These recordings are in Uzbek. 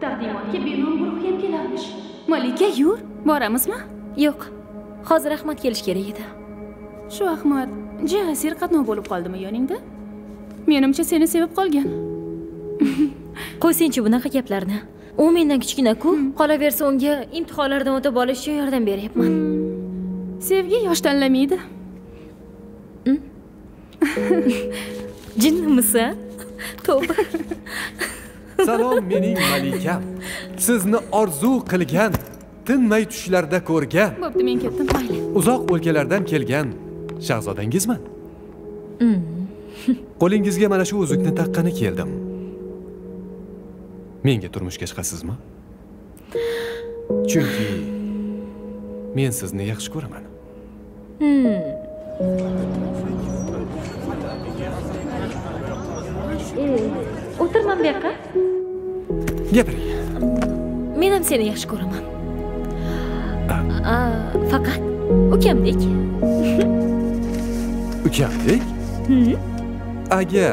taqdimotga benom guruh ham kelarmish. Malika, yur, boramizmi? Yo'q. Hozir Ahmad kelish kerak edi. Shu Ahmad jasir qatnov bo'lib qoldimi yoningda? Menimcha seni sevib qolgan. Qo'ysinchi bunaqa gaplarni. U mendan kichkina-ku, qolaversa unga imtihonlardan o'tib olish uchun yordam beryapman. Sevgi yosh tanlamaydi. Jinnimisan? Tavba. Salom mening malikam. Sizni orzu qilgan, tinmay tushlarda ko'rgan. Bo'pti, men ketdim. Mayli. Uzoq o'lkalardan kelgan shahzodangizman. Qo'lingizga mana shu uzukni taqqani keldim. Menga turmushga chiqasizmi? Chunki men sizni yaxshi ko'raman. O'tirman bu yoqqa. Gapiring. Men ham seni yaxshi ko'raman. Faqat ukamdek. Ukamdek? Agar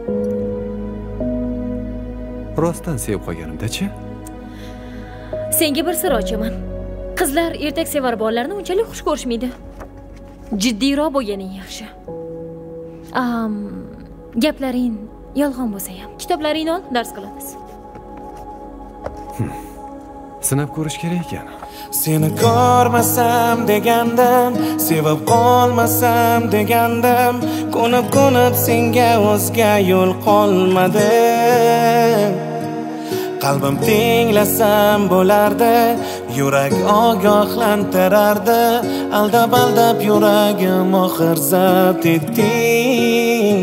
rostdan sevib qolganimda-chi? Senga bir sir ochaman. Qizlar ertak sevar bolalarni unchalik xush ko'rishmaydi. Jiddiyroq bo'lganing yaxshi. Gaplaring yolg'on bo'lsa ham, kitoblaringni ol, dars qilamiz. Sinab ko'rish kerak ekan. Seni ko'rmasam degandim, sevib qolmasam degandim, ko'nib senga o'zga yo'l qolmadi. Qalbim tinglasam bo'lardi, yurak ogohlantirardi, aldab yuragim oxir zabt etding.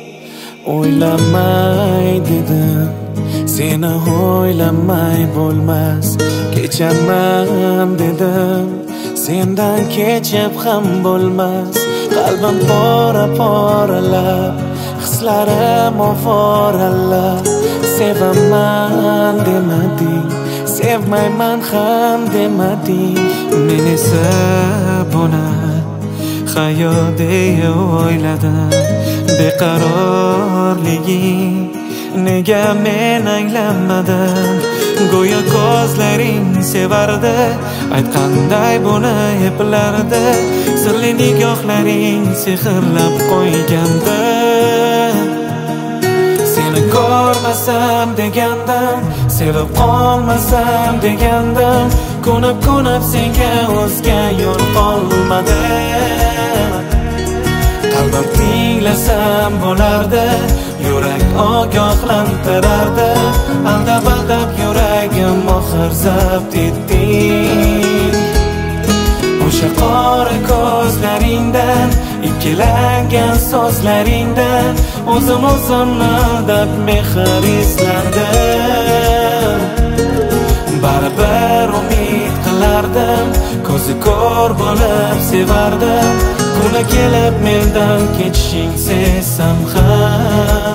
O'ylamay dedim, seni o'ylamay bo'lmas, kecharman dedim, sendan kechib ham bo'lmas. Qalbim poralab, hislarim oforalab, sevaman demading, sevmayman ham demading. Men esa buni hayot deya o'yladim. Beqarorliging nega men anglamadim? Go'yo ko'zlaring sevardi, aytqanday buni eplardi, sirli nigohlaring sehrlab qo'ygandi. Seni ko'rmasam degandim, sevib qolmasam degandim, ko'nib senga o'zga yo'l qolmadi. Qalbim tinglasam bo'lardi, yurak ogohlantirardi, aldab yuragim oxir zabt etding. O'sha qora ko'zlaringdan, ikkilangan so'zlaringdan o'zimni aldab mehr izlardim. Baribir umid qilardim, ko'zi ko'r bo'lib sevardim. Kuni kelib mendan kechishing sezsam ham.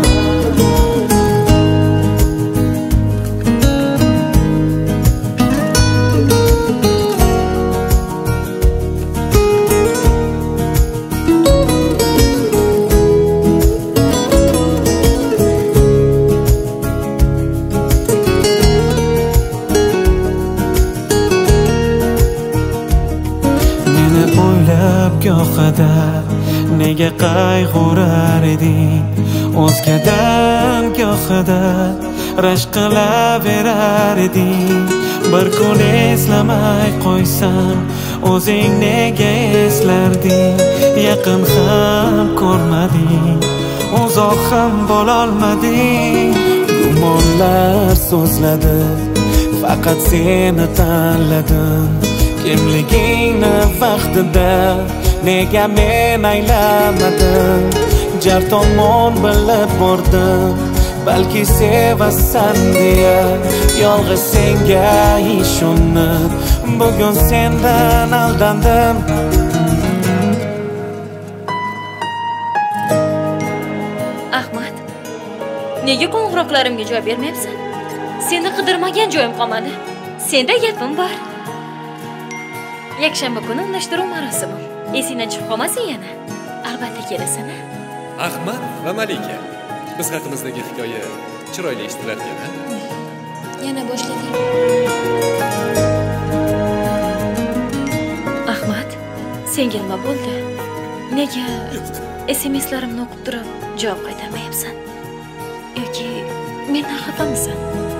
Go'xada nega qayg'urar eding, o'zgadan go'xada rashk qilaverar eding. Bir kun eslamay qo'ysam, o'zing nega eslarding? Yaqin ham ko'rmading, uzoq ham bo'lolmading. Gumonlar so'zladi, faqat seni tanladim. Kimligingni vaqtida nega men aylamadim? Jar tomon bilib bordim, balki sevasan deya, yolg'iz senga ishonib, bugun sendan aldandim. Ahmad, nega qo'ng'iroqlarimga javob bermayapsan? Seni qidirmagan joyim qolmadi. Senda gapim bor. Yakshanba kuni unashtiruv marosimi. Esingdan chiqib qolmasin yana. Albatta kelasan. Ahmad va Malika. Biz haqimizdagi hikoya chiroyli eshitilar ekan. yana boshlading. Ahmad, senga nima bo'ldi? Nega SMS'larimni o'qib turib javob qaytarmayapsan? Yoki mendan xafamisan?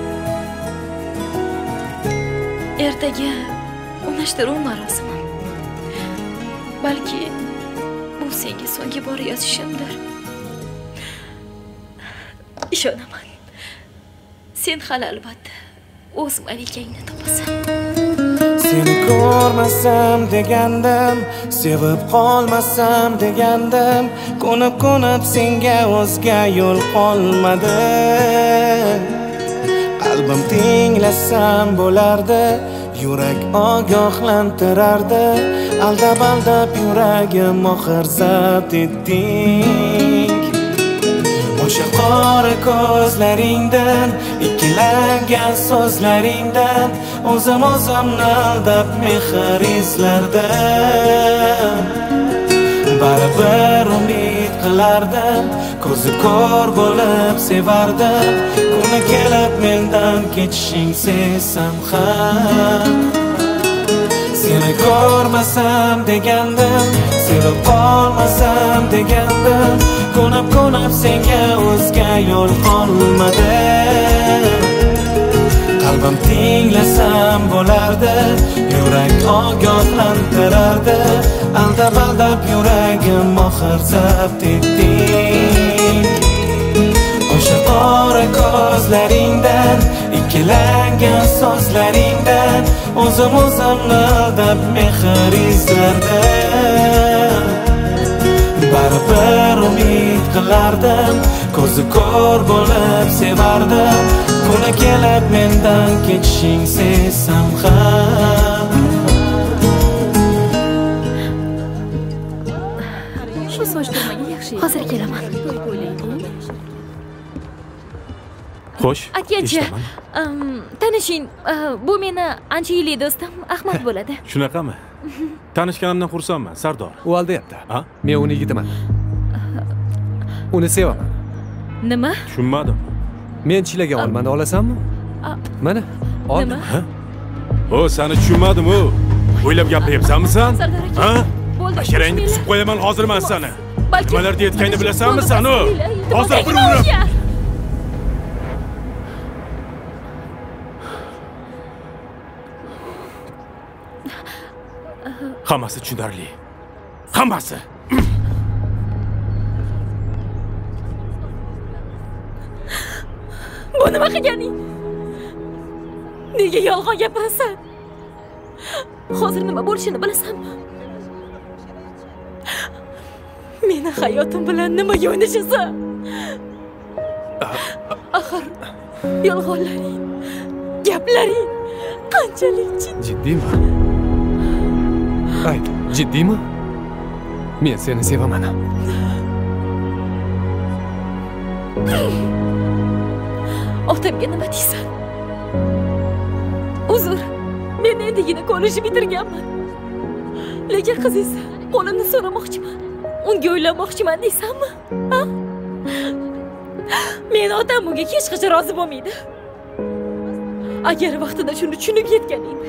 Ertaga unashtiruv marosimi. Balki bu senga so'nggi bor yozishimdir. Ishonaman. Sen hali albatta o'z malikangni topasan. Seni ko'rmasam degandim, sevib qolmasam degandim, ko'nib senga o'zga yo'l qolmadi. Qalbim tinglasam bo'lardi, yurak ogohlantirardi. Aldab yuragim oxir zabt etding. O'sha qora ko'zlaringdan, ikkilangan so'zlaringdan o'zimni aldab mehr izlardim. Baribir umid qilardim, ko'zi ko'r bo'lib sevardim. Kuni kelib mendan ketishing sezsam ham, seni ko'rmasam degandim, sevib qolmasam degandim, ko'nib senga o'zga yo'l qolmadi. Qalbim tinglasam bo'lardi, yurak ogohlantirardi. Aldab yuragim oxir zabt etding. O'sha qora ko'zlaringdan, ikkilangan so'zlaringdan o'zimni aldab mehr izlardim. Baribir umid qilardim, ko'zi ko'r bo'lib sevardim. Kuni kelib mendan ketishing sezsam ham. Shu soch turmaga yaxshi. Hozir kelaman. Xo'sh, Akachi, tanishing, bu meni ancha yillik do'stim Ahmad bo'ladi. Shunaqami? Tanishganimdan xursandman, Sardor. U aldayapti. Ha? Men uni yigitiman. Uni sevaman. Nima? Tushunmadim. Men chilagan olmani olasanmi? Mana, ol. Nima? O, seni tushunmadim u. O'ylab gapiryapsanmi sen? Sardor aka. Ha? Bo'ldi. Basharangni qisib qo'yaman hozirman seni. Balki Nimalar deyotganingni bilasanmi sen u? Hozir bir urib. urib. Hammasi tushunarli. Hammasi. Bu nima qilganing? Nega yolg'on gapirasan? Hozir nima bo'lishini bilasanmi? Meni hayotim bilan nimaga o'ynashasan? Axir yolg'onlaring, gaplaring qanchalik Jiddiymi? Ayt, jiddiymi? Men seni sevaman. Otamga nima deysan? Uzr, men endigina kollejni bitirganman. Lekin qiz esa qo'lini so'ramoqchiman. Unga uylanmoqchiman deysanmi? Ha? Men otam bunga hech qachon rozi bo'lmaydi. Agar vaqtida shuni tushunib yetganingda,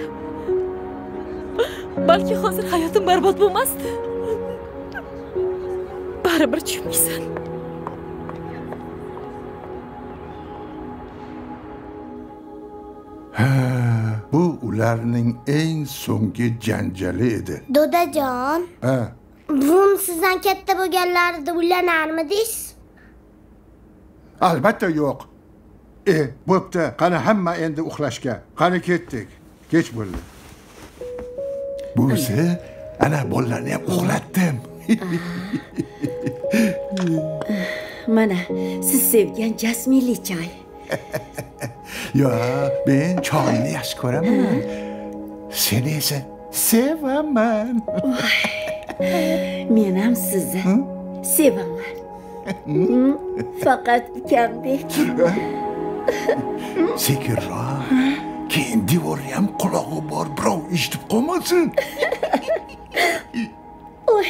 balki hozir hayotim barbod bo'lmasdi. Baribir tushunmaysan. Bu ularning eng so'nggi janjali edi. Dodajon, Ha, buvim sizdan katta bo'lganlarida uylanarmidingiz? albatta yo'q. Bo'pti, qani hamma endi uxlashga. Qani ketdik. Kech bo'ldi. Busi, ana bolalarni ham uxlatdim. Mana siz sevgan jasminli choy. Yo, men choyni yaxshi ko'raman. Seni esa sevaman. Men ham sizni sevaman. Faqat ukambek. Sekinroq. Keyin devorni ham qulog'i bor, birov eshitib qolmasin. Oy.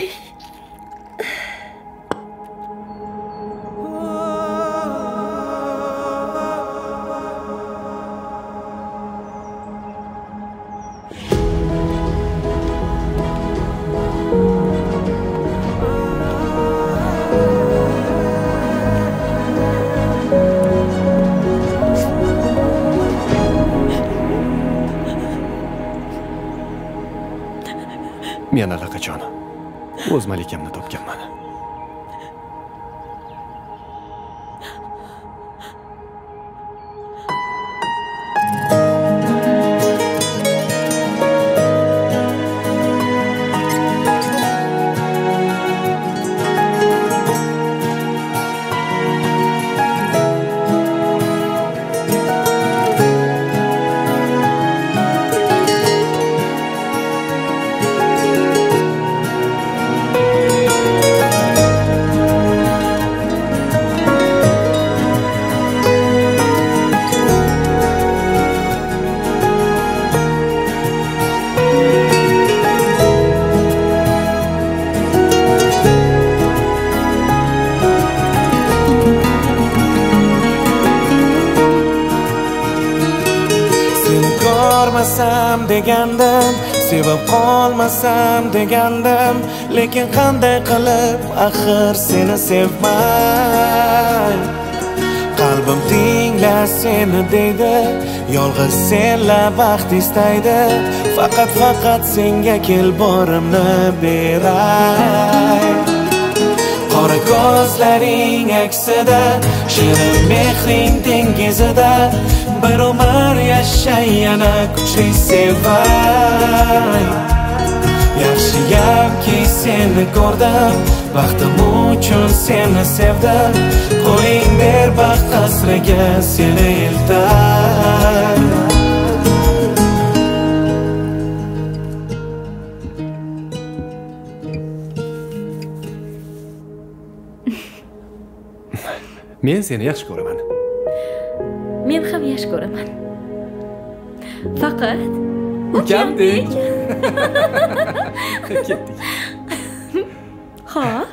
Men allaqachon o'z malikamni topganman. degandim, sevib qolmasam degandim, lekin qanday qilib axir seni sevmay. Qalbim tingla seni deydi, yolg'iz senla baxt istaydi, faqat senga kel borimni beray. Qora ko'zlaring aksida, shirin mehring dengizida, bir umr yashay yana kuchli sevay. Yaxshiyamki seni ko'rdim, baxtim uchun seni sevdim, qo'ying ber baxt qasriga seni eltay. Men seni yaxshi ko'raman. Men ham yaxshi ko'raman. Faqat ukamdek. Ketdik. Ha?